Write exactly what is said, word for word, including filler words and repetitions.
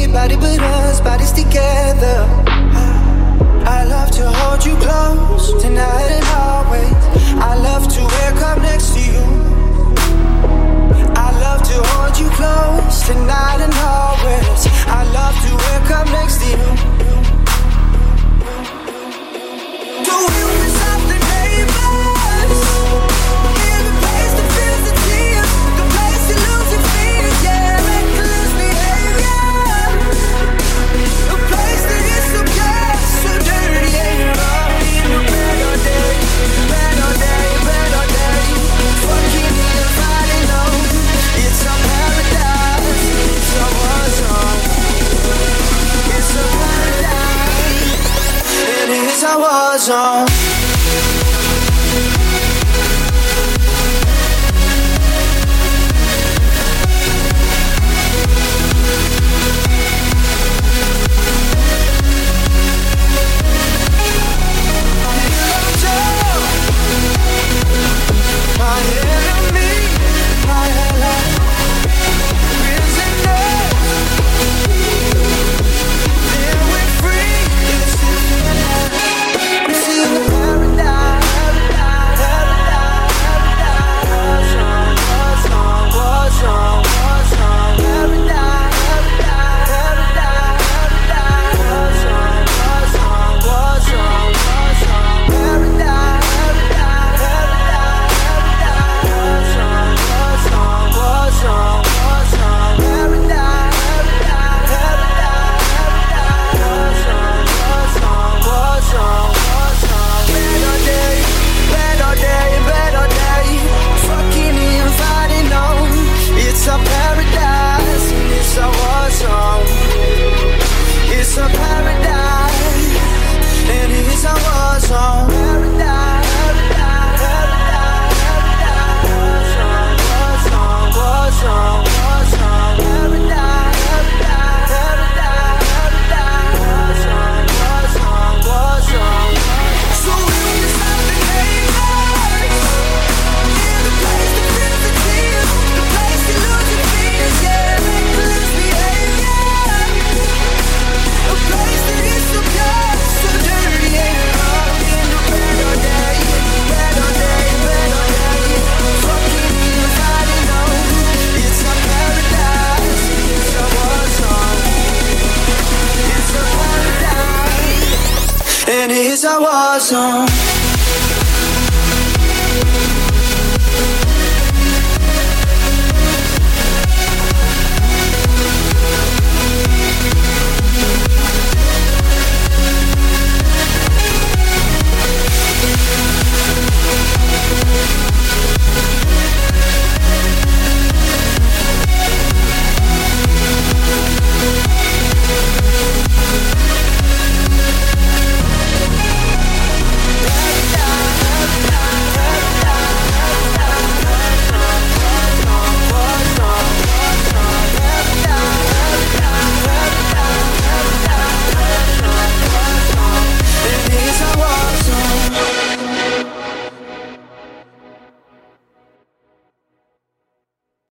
anybody but us, bodies together. I love to hold you close tonight and always. I love to wake up next to you. I love to hold you close tonight and always. I love to wake up next to you. Do you miss out the neighbors? In the place that feels the tears, the place you lose your fear, yeah, reckless behavior. A place that is so bad, so dirty, yeah. In a better day, better day, better day. Fucking everybody know it's a paradise. It's a war zone. It's a paradise. And it's a war zone. My enemy, my ally, prisoner. Then we're free. It's I'm seeing the paradise, paradise, paradise. What's wrong? What's wrong? What's wrong? Paradise, paradise, paradise. What's wrong? What's wrong? What's wrong? What's wrong? Paradise, paradise, paradise. What's wrong? What's wrong? What's wrong? What's wrong? Paradise, paradise, paradise. What's wrong? What's wrong? What's wrong? What's wrong? Better day, better day, better day. Fucking everybody know it's a paradise. It's a war zone. It's a paradise. And it's a war zone. Paradise, paradise, paradise. What's wrong? What's wrong? What's wrong? What's wrong? Paradise, paradise, paradise. What's wrong? What's wrong? What's wrong? So we decide the neighbors. In the place that feels the tears, the place you lose your fears, yeah, reckless behavior. A place that is so pure, so dirty, yeah. In a better day, better day, better day. Fucking everybody know it's a paradise. It's a war zone. It's a paradise. And it's a war zone.